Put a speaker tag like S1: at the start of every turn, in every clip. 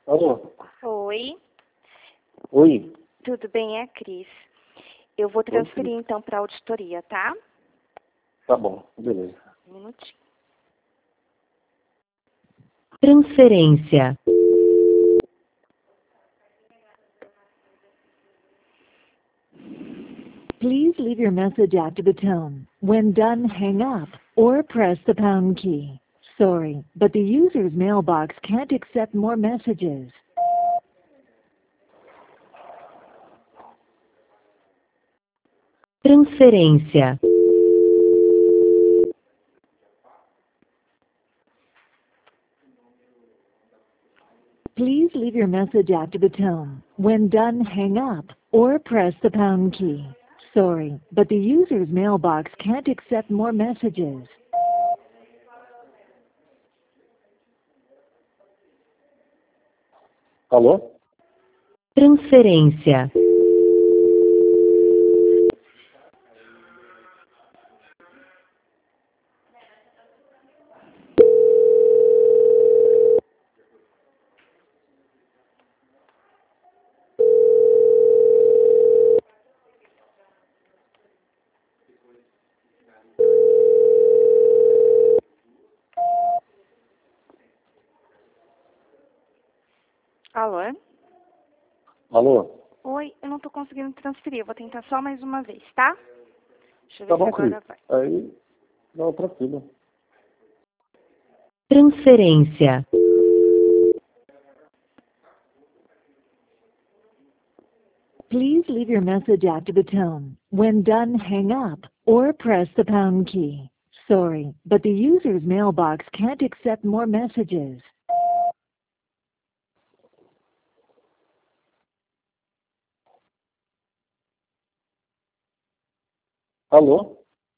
S1: Alô?
S2: Oi,
S1: Oi?
S2: tudo bem? É a Cris. Eu vou transferir então para a auditoria, tá?
S1: Tá bom, beleza.
S2: Um minutinho.
S3: Transferência. Please leave your message after the tone. When done, hang up or press the pound key. Sorry, but the user's mailbox can't accept more messages. Transferência. Please leave your message after the tone. When done, hang up or press the pound key. Sorry, but the user's mailbox can't accept more messages.
S1: Alô?
S3: Transferência.
S2: Alô?
S1: Alô?
S2: Oi, eu não tô conseguindo transferir. Eu vou tentar só mais uma vez, tá? Deixa eu ver
S1: Tá
S2: se
S1: bom,
S2: agora
S1: Cris.
S2: vai.
S1: Aí, não, tranquilo.
S3: Transferência. Please leave your message after the tone. When done, hang up or press the pound key. Sorry, but the user's mailbox can't accept more messages.
S1: Alô?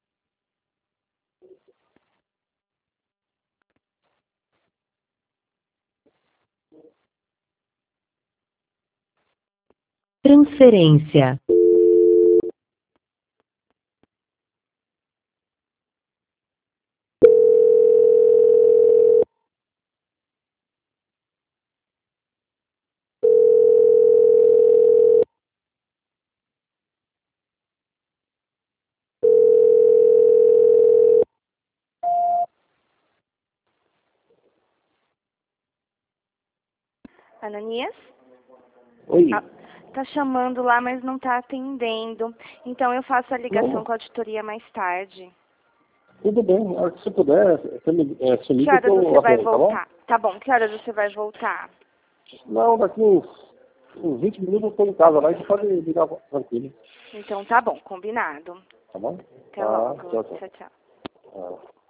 S3: Transferência.
S2: Ananias?
S1: Oi?
S2: Ah, tá chamando lá, mas não tá atendendo. Então eu faço a ligação
S1: Não,
S2: com a auditoria mais tarde.
S1: tudo bem. A hora que você puder, você
S2: Que
S1: liga que
S2: horas você
S1: eu
S2: vai
S1: atendo, tá bom?
S2: voltar? Tá bom, que horas você vai voltar?
S1: Não, daqui uns 20 minutos eu tô em casa lá e você pode ligar tranquilo.
S2: Então tá bom, combinado.
S1: Tá bom?
S2: Até
S1: Tá,
S2: logo.
S1: tchau, tchau.
S2: Tchau, tchau.
S1: Ah.